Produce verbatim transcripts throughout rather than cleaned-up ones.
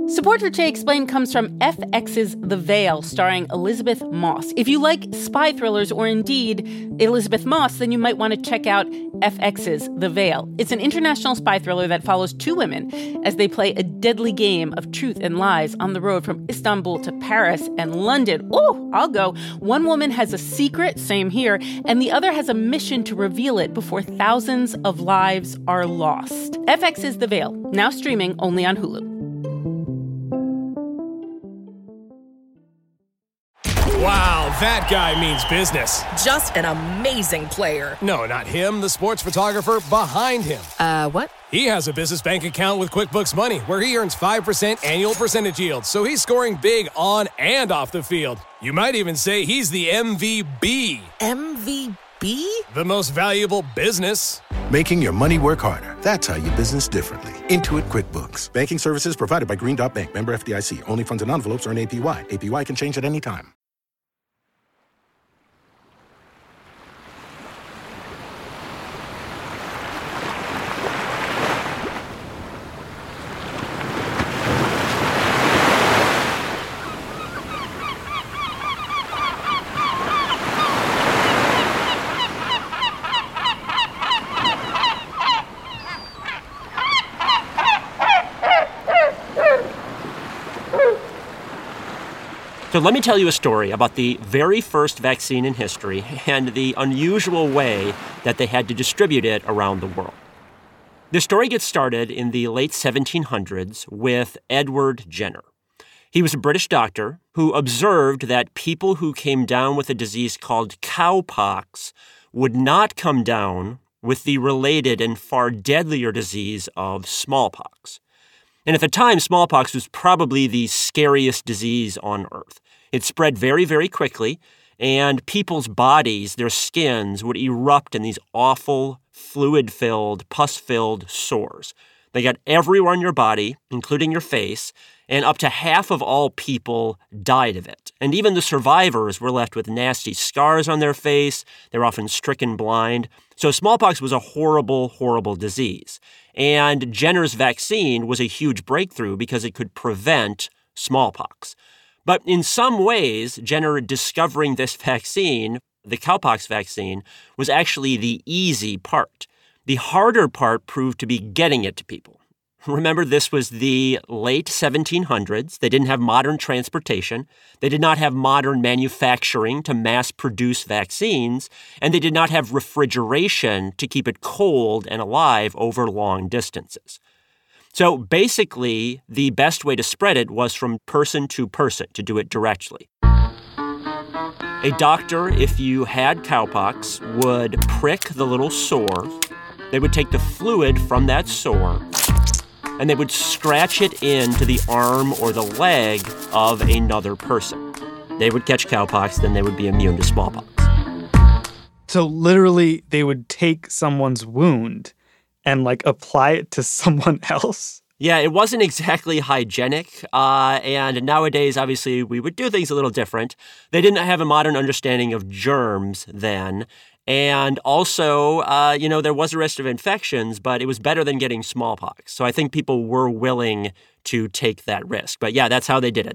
Support for Jay Explained comes from F X's The Veil, starring Elizabeth Moss. If you like spy thrillers or indeed Elizabeth Moss, then you might want to check out F X's The Veil. It's an international spy thriller that follows two women as they play a deadly game of truth and lies on the road from Istanbul to Paris and London. Oh, I'll go. One woman has a secret, same here, and the other has a mission to reveal it before thousands of lives are lost. F X's The Veil, now streaming only on Hulu. Wow, that guy means business. Just an amazing player. No, not him, the sports photographer behind him. Uh, what? He has a business bank account with QuickBooks Money where he earns five percent annual percentage yield, so he's scoring big on and off the field. You might even say he's the M V B. M V B? The most valuable business. Making your money work harder. That's how you business differently. Intuit QuickBooks. Banking services provided by Green Dot Bank. Member F D I C. Only funds and envelopes earn A P Y. A P Y can change at any time. So let me tell you a story about the very first vaccine in history and the unusual way that they had to distribute it around the world. The story gets started in the late seventeen hundreds with Edward Jenner. He was a British doctor who observed that people who came down with a disease called cowpox would not come down with the related and far deadlier disease of smallpox. And at the time, smallpox was probably the scariest disease on Earth. It spread very, very quickly, and people's bodies, their skins, would erupt in these awful, fluid-filled, pus-filled sores. They got everywhere on your body, including your face, and up to half of all people died of it. And even the survivors were left with nasty scars on their face. They were often stricken blind. So smallpox was a horrible, horrible disease. And Jenner's vaccine was a huge breakthrough because it could prevent smallpox. But in some ways, Jenner discovering this vaccine, the cowpox vaccine, was actually the easy part. The harder part proved to be getting it to people. Remember, this was the late seventeen hundreds. They didn't have modern transportation. They did not have modern manufacturing to mass produce vaccines. And they did not have refrigeration to keep it cold and alive over long distances. So basically, the best way to spread it was from person to person, to do it directly. A doctor, if you had cowpox, would prick the little sore. They would take the fluid from that sore, and they would scratch it into the arm or the leg of another person. They would catch cowpox, then they would be immune to smallpox. So literally, they would take someone's wound and, like, apply it to someone else? Yeah, it wasn't exactly hygienic, uh, and nowadays, obviously, we would do things a little different. They didn't have a modern understanding of germs then, and also, uh, you know, there was a risk of infections, but it was better than getting smallpox. So I think people were willing to take that risk. But yeah, that's how they did it.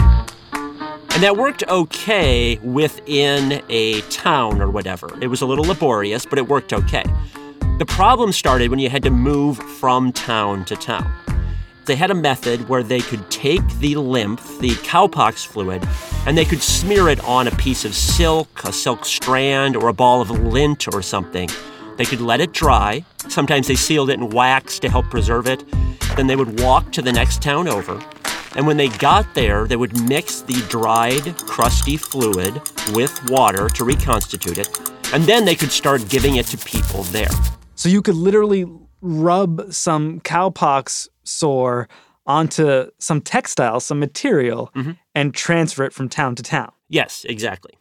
And that worked okay within a town or whatever. It was a little laborious, but it worked okay. The problem started when you had to move from town to town. They had a method where they could take the lymph, the cowpox fluid, and they could smear it on a piece of silk, a silk strand, or a ball of lint or something. They could let it dry. Sometimes they sealed it in wax to help preserve it. Then they would walk to the next town over. And when they got there, they would mix the dried, crusty fluid with water to reconstitute it. And then they could start giving it to people there. So you could literally rub some cowpox sore onto some textile, some material, mm-hmm. and transfer it from town to town. Yes, exactly.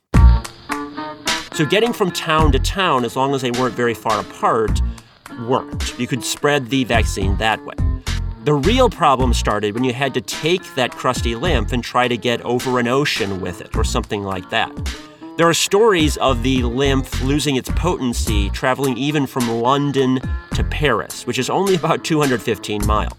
So getting from town to town, as long as they weren't very far apart, worked. You could spread the vaccine that way. The real problem started when you had to take that crusty lymph and try to get over an ocean with it or something like that. There are stories of the lymph losing its potency, traveling even from London to Paris, which is only about two hundred fifteen miles.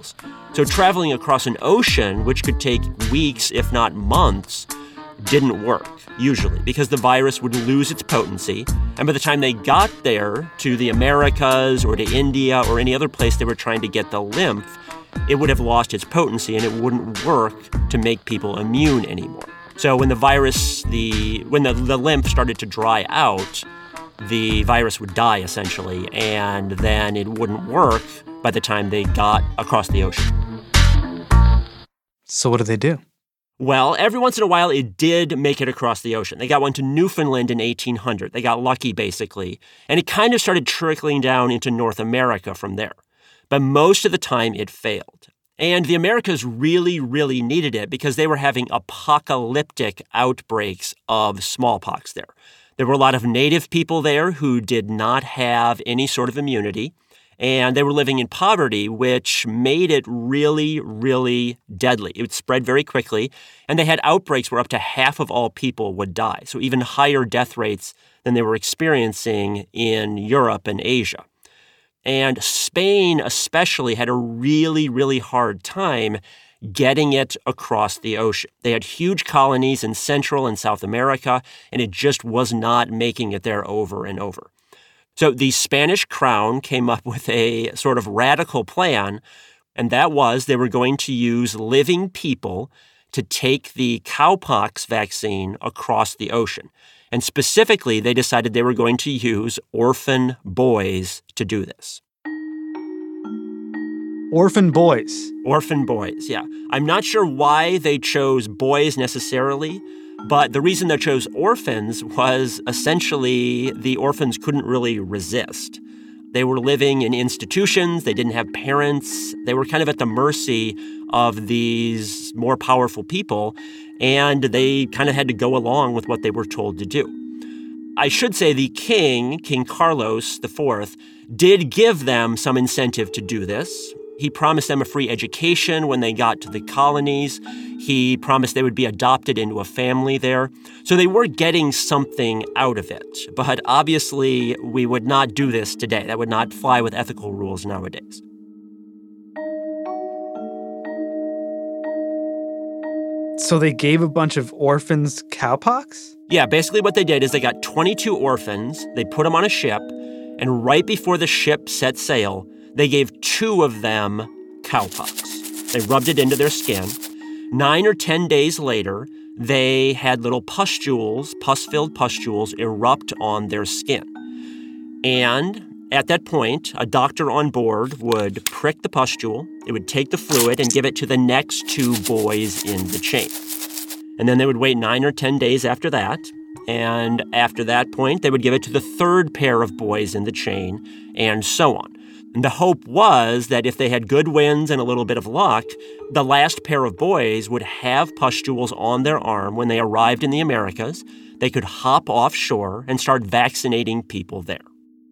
So traveling across an ocean, which could take weeks, if not months, didn't work, usually, because the virus would lose its potency. And by the time they got there to the Americas or to India or any other place they were trying to get the lymph, it would have lost its potency and it wouldn't work to make people immune anymore. So when the virus, the when the, the lymph started to dry out, the virus would die, essentially, and then it wouldn't work by the time they got across the ocean. So what did they do? Well, every once in a while, it did make it across the ocean. They got one to Newfoundland in eighteen hundred. They got lucky, basically. And it kind of started trickling down into North America from there. But most of the time, it failed. And the Americas really, really needed it because they were having apocalyptic outbreaks of smallpox there. There were a lot of native people there who did not have any sort of immunity, and they were living in poverty, which made it really, really deadly. It would spread very quickly, and they had outbreaks where up to half of all people would die, so even higher death rates than they were experiencing in Europe and Asia. And Spain especially had a really, really hard time getting it across the ocean. They had huge colonies in Central and South America, and it just was not making it there over and over. So the Spanish crown came up with a sort of radical plan, and that was they were going to use living people to take the cowpox vaccine across the ocean. And specifically, they decided they were going to use orphan boys to do this. Orphan boys. Orphan boys, yeah. I'm not sure why they chose boys necessarily, but the reason they chose orphans was essentially the orphans couldn't really resist. They were living in institutions. They didn't have parents. They were kind of at the mercy of these more powerful people, and they kind of had to go along with what they were told to do. I should say the king, King Carlos the Fourth, did give them some incentive to do this. He promised them a free education when they got to the colonies. He promised they would be adopted into a family there. So they were getting something out of it. But obviously, we would not do this today. That would not fly with ethical rules nowadays. So they gave a bunch of orphans cowpox? Yeah, basically what they did is they got twenty-two orphans, they put them on a ship, and right before the ship set sail, they gave two of them cowpox. They rubbed it into their skin. Nine or ten days later, they had little pustules, pus-filled pustules, erupt on their skin. And at that point, a doctor on board would prick the pustule, it would take the fluid and give it to the next two boys in the chain. And then they would wait nine or ten days after that, and after that point, they would give it to the third pair of boys in the chain, and so on. And the hope was that if they had good winds and a little bit of luck, the last pair of boys would have pustules on their arm when they arrived in the Americas. They could hop offshore and start vaccinating people there.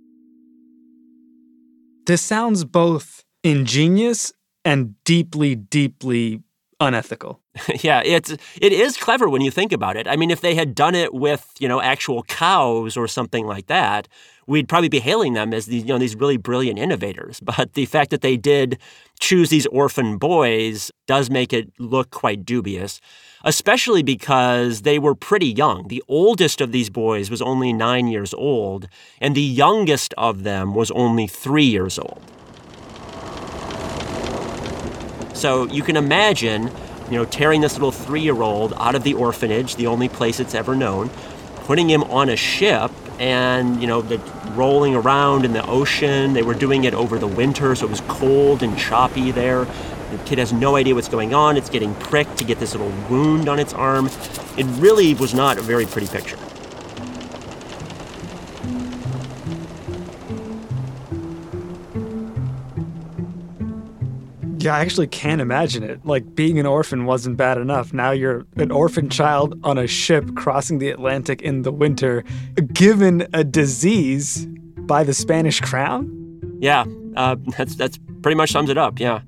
This sounds both ingenious and deeply, deeply unethical. Yeah, it's it is clever when you think about it. I mean, if they had done it with, you know, actual cows or something like that, we'd probably be hailing them as these, you know, these really brilliant innovators. But the fact that they did choose these orphan boys does make it look quite dubious, especially because they were pretty young. The oldest of these boys was only nine years old, and the youngest of them was only three years old. So you can imagine, you know, tearing this little three-year-old out of the orphanage, the only place it's ever known, putting him on a ship and, you know, the, rolling around in the ocean. They were doing it over the winter, so it was cold and choppy there. The kid has no idea what's going on. It's getting pricked to get this little wound on its arm. It really was not a very pretty picture. Yeah, I actually can't imagine it. Like, being an orphan wasn't bad enough. Now you're an orphan child on a ship crossing the Atlantic in the winter, given a disease by the Spanish crown? Yeah, uh, that's that's pretty much sums it up, yeah.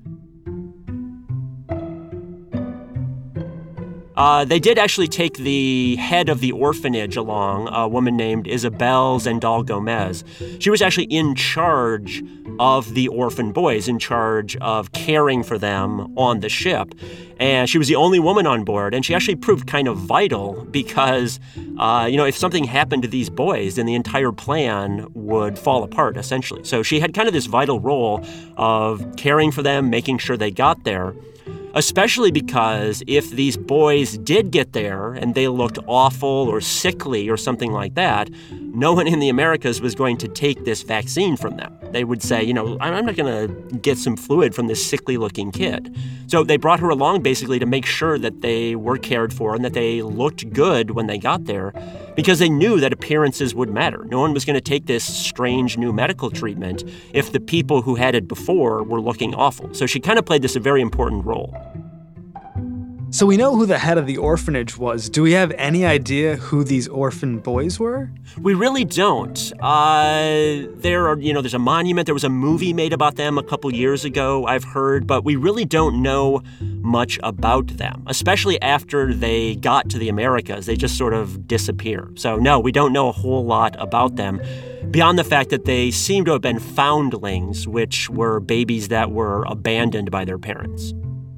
Uh, they did actually take the head of the orphanage along, a woman named Isabel Zendal Gomez. She was actually in charge of the orphan boys in charge of caring for them on the ship. And she was the only woman on board, and she actually proved kind of vital because, uh, you know, if something happened to these boys, then the entire plan would fall apart, essentially. So she had kind of this vital role of caring for them, making sure they got there. Especially because if these boys did get there and they looked awful or sickly or something like that, no one in the Americas was going to take this vaccine from them. They would say, you know, I'm not going to get some fluid from this sickly-looking kid. So they brought her along basically to make sure that they were cared for and that they looked good when they got there because they knew that appearances would matter. No one was going to take this strange new medical treatment if the people who had it before were looking awful. So she kind of played this a very important role. So we know who the head of the orphanage was. Do we have any idea who these orphan boys were? We really don't. Uh, there are, you know, there's a monument. There was a movie made about them a couple years ago, I've heard, but we really don't know much about them, especially after they got to the Americas. They just sort of disappear. So no, we don't know a whole lot about them beyond the fact that they seem to have been foundlings, which were babies that were abandoned by their parents.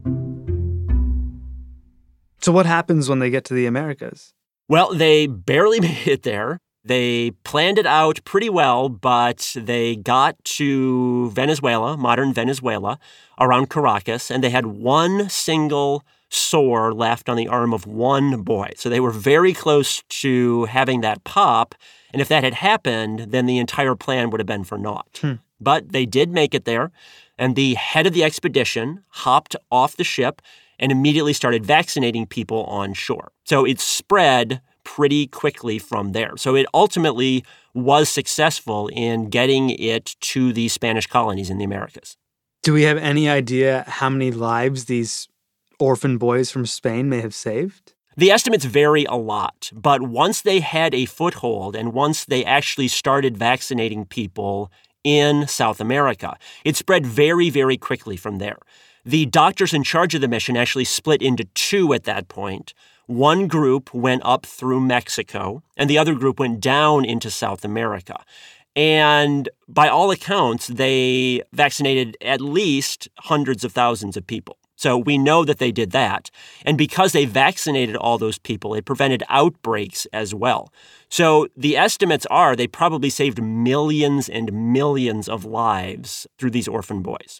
So what happens when they get to the Americas? Well, they barely made it there. They planned it out pretty well, but they got to Venezuela, modern Venezuela, around Caracas, and they had one single sore left on the arm of one boy. So they were very close to having that pop, and if that had happened, then the entire plan would have been for naught. Hmm. But they did make it there, and the head of the expedition hopped off the ship and immediately started vaccinating people on shore. So it spread pretty quickly from there. So it ultimately was successful in getting it to the Spanish colonies in the Americas. Do we have any idea how many lives these orphan boys from Spain may have saved? The estimates vary a lot, but once they had a foothold and once they actually started vaccinating people in South America, it spread very, very quickly from there. The doctors in charge of the mission actually split into two at that point. One group went up through Mexico, and the other group went down into South America. And by all accounts, they vaccinated at least hundreds of thousands of people. So we know that they did that. And because they vaccinated all those people, it prevented outbreaks as well. So the estimates are they probably saved millions and millions of lives through these orphan boys.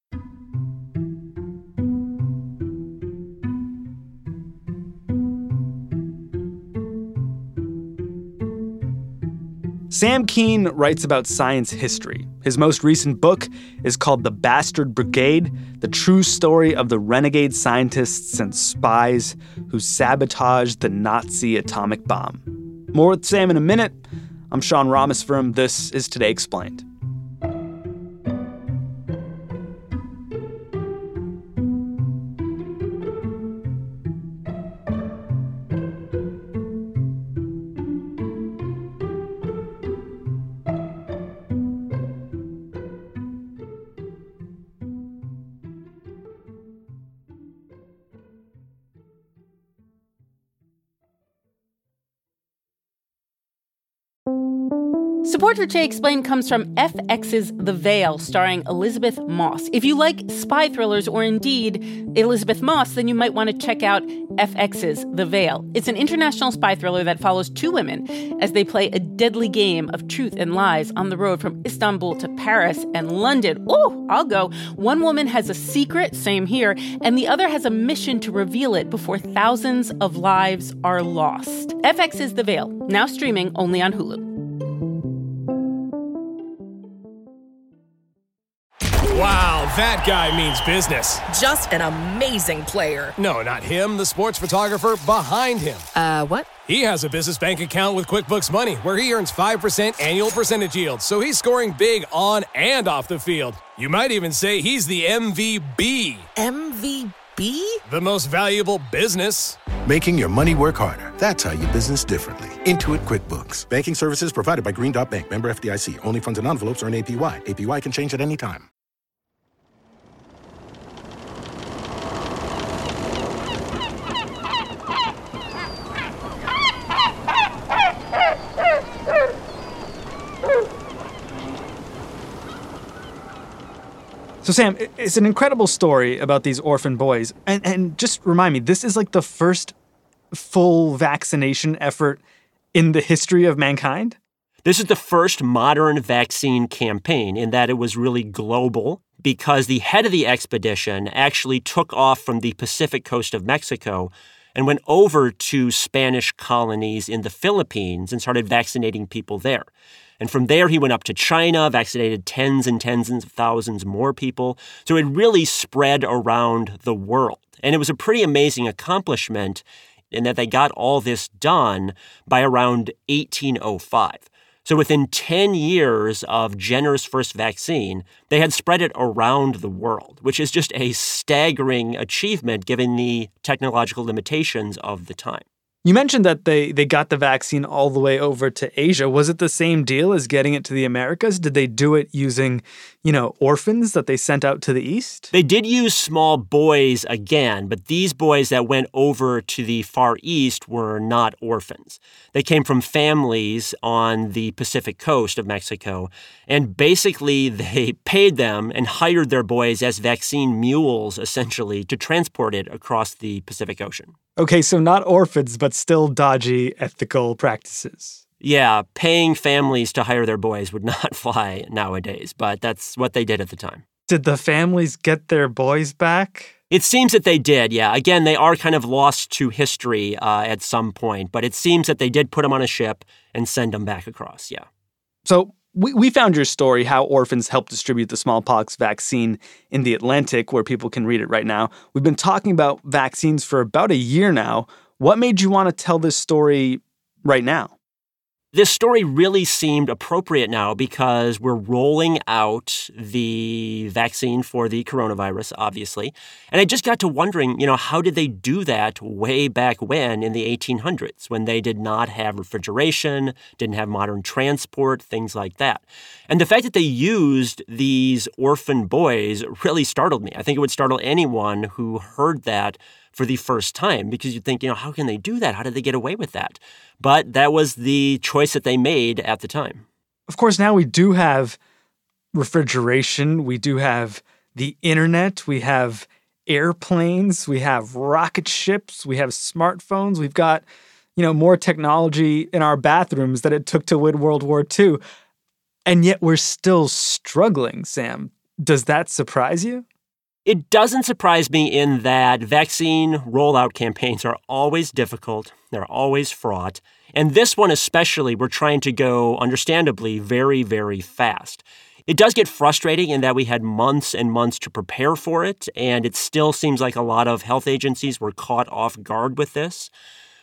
Sam Kean writes about science history. His most recent book is called The Bastard Brigade, the true story of the renegade scientists and spies who sabotaged the Nazi atomic bomb. More with Sam in a minute. I'm Sean Rameswaram. This is Today Explained. Support for Today Explained comes from F X's The Veil, starring Elisabeth Moss. If you like spy thrillers or indeed Elisabeth Moss, then you might want to check out F X's The Veil. It's an international spy thriller that follows two women as they play a deadly game of truth and lies on the road from Istanbul to Paris and London. Oh, I'll go. One woman has a secret, same here, and the other has a mission to reveal it before thousands of lives are lost. F X's The Veil, now streaming only on Hulu. Wow, that guy means business. Just an amazing player. No, not him, the sports photographer behind him. Uh, what? He has a business bank account with QuickBooks Money where he earns five percent annual percentage yield, so he's scoring big on and off the field. You might even say he's the M V B. M V B? The most valuable business. Making your money work harder. That's how you business differently. Intuit QuickBooks. Banking services provided by Green Dot Bank. Member F D I C. Only funds and envelopes earn A P Y. A P Y can change at any time. So, Sam, it's an incredible story about these orphan boys. And, and just remind me, this is like the first full vaccination effort in the history of mankind? This is the first modern vaccine campaign in that it was really global because the head of the expedition actually took off from the Pacific coast of Mexico and went over to Spanish colonies in the Philippines and started vaccinating people there. And from there, he went up to China, vaccinated tens and tens of thousands more people. So it really spread around the world. And it was a pretty amazing accomplishment in that they got all this done by around eighteen oh five. So within ten years of Jenner's first vaccine, they had spread it around the world, which is just a staggering achievement given the technological limitations of the time. You mentioned that they, they got the vaccine all the way over to Asia. Was it the same deal as getting it to the Americas? Did they do it using, you know, orphans that they sent out to the East? They did use small boys again, but these boys that went over to the Far East were not orphans. They came from families on the Pacific coast of Mexico, and basically they paid them and hired their boys as vaccine mules, essentially, to transport it across the Pacific Ocean. Okay, so not orphans, but still dodgy ethical practices. Yeah, paying families to hire their boys would not fly nowadays, but that's what they did at the time. Did the families get their boys back? It seems that they did, yeah. Again, they are kind of lost to history uh, at some point, but it seems that they did put them on a ship and send them back across, yeah. So we, we found your story, how orphans helped distribute the smallpox vaccine in the Atlantic, where people can read it right now. We've been talking about vaccines for about a year now. What made you want to tell this story right now? This story really seemed appropriate now because we're rolling out the vaccine for the coronavirus, obviously. And I just got to wondering, you know, how did they do that way back when in the eighteen hundreds, when they did not have refrigeration, didn't have modern transport, things like that. And the fact that they used these orphan boys really startled me. I think it would startle anyone who heard that for the first time, because you'd think, you know, how can they do that? How did they get away with that? But that was the choice that they made at the time. Of course, now we do have refrigeration. We do have the internet. We have airplanes. We have rocket ships. We have smartphones. We've got, you know, more technology in our bathrooms than it took to win World War Two. And yet we're still struggling, Sam. Does that surprise you? It doesn't surprise me in that vaccine rollout campaigns are always difficult. They're always fraught. And this one especially, we're trying to go, understandably, very, very fast. It does get frustrating in that we had months and months to prepare for it, and it still seems like a lot of health agencies were caught off guard with this.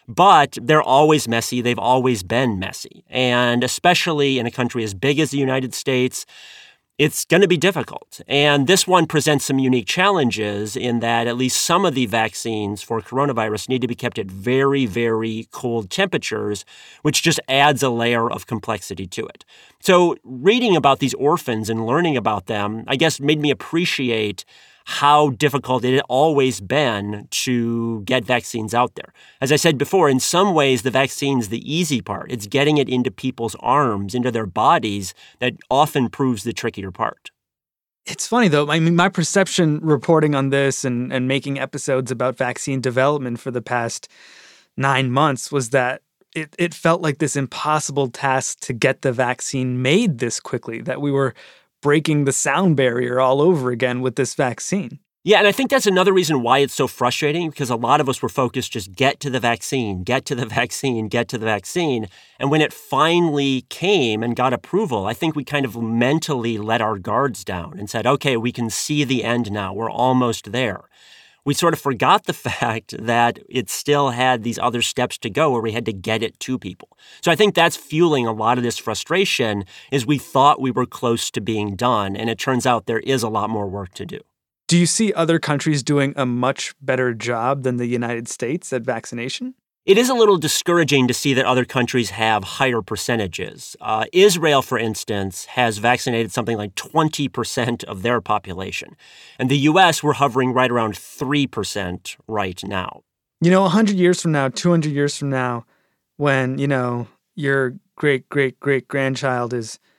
But they're always messy. They've always been messy. And especially in a country as big as the United States, it's going to be difficult. And this one presents some unique challenges in that at least some of the vaccines for coronavirus need to be kept at very, very cold temperatures, which just adds a layer of complexity to it. So reading about these orphans and learning about them, I guess, made me appreciate how difficult it had always been to get vaccines out there. As I said before, in some ways, the vaccine's the easy part. It's getting it into people's arms, into their bodies, that often proves the trickier part. It's funny, though. I mean, my perception reporting on this and, and making episodes about vaccine development for the past nine months was that it, it felt like this impossible task to get the vaccine made this quickly, that we were breaking the sound barrier all over again with this vaccine. Yeah, and I think that's another reason why it's so frustrating, because a lot of us were focused just get to the vaccine, get to the vaccine, get to the vaccine. And when it finally came and got approval, I think we kind of mentally let our guards down and said, okay, we can see the end now. We're almost there. We sort of forgot the fact that it still had these other steps to go where we had to get it to people. So I think that's fueling a lot of this frustration is we thought we were close to being done, and it turns out there is a lot more work to do. Do you see other countries doing a much better job than the United States at vaccination? It is a little discouraging to see that other countries have higher percentages. Uh, Israel, for instance, has vaccinated something like twenty percent of their population. And the U S, we're hovering right around three percent right now. You know, one hundred years from now, two hundred years from now, when, you know, your great, great, great grandchild is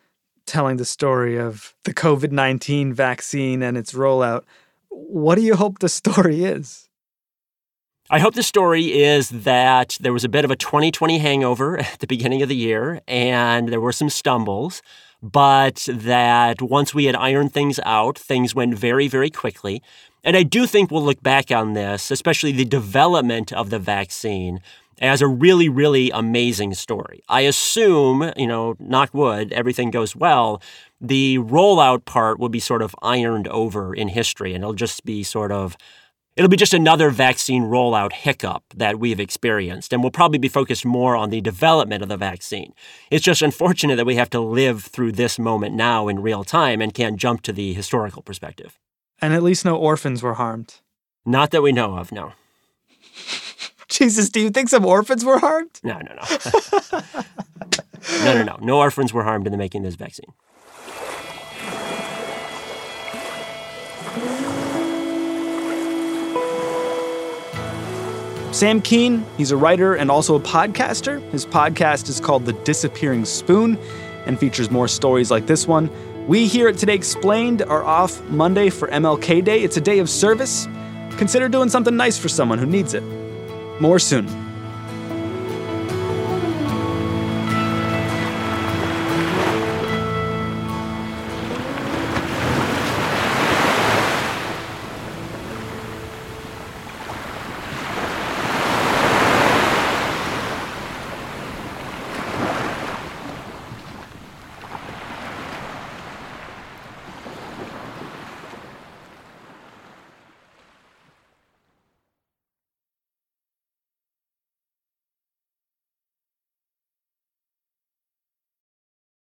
telling the story of the covid nineteen vaccine and its rollout. What do you hope the story is? I hope the story is that there was a bit of a twenty twenty hangover at the beginning of the year, and there were some stumbles, but that once we had ironed things out, things went very, very quickly. And I do think we'll look back on this, especially the development of the vaccine, as a really, really amazing story. I assume, you know, knock wood, everything goes well, the rollout part will be sort of ironed over in history, and it'll just be sort of It'll be just another vaccine rollout hiccup that we've experienced, and we'll probably be focused more on the development of the vaccine. It's just unfortunate that we have to live through this moment now in real time and can't jump to the historical perspective. And at least no orphans were harmed. Not that we know of, no. Jesus, do you think some orphans were harmed? No, no, no. no, no, no. No orphans were harmed in the making of this vaccine. Sam Kean, he's a writer and also a podcaster. His podcast is called The Disappearing Spoon and features more stories like this one. We here at Today Explained are off Monday for M L K Day. It's a day of service. Consider doing something nice for someone who needs it. More soon.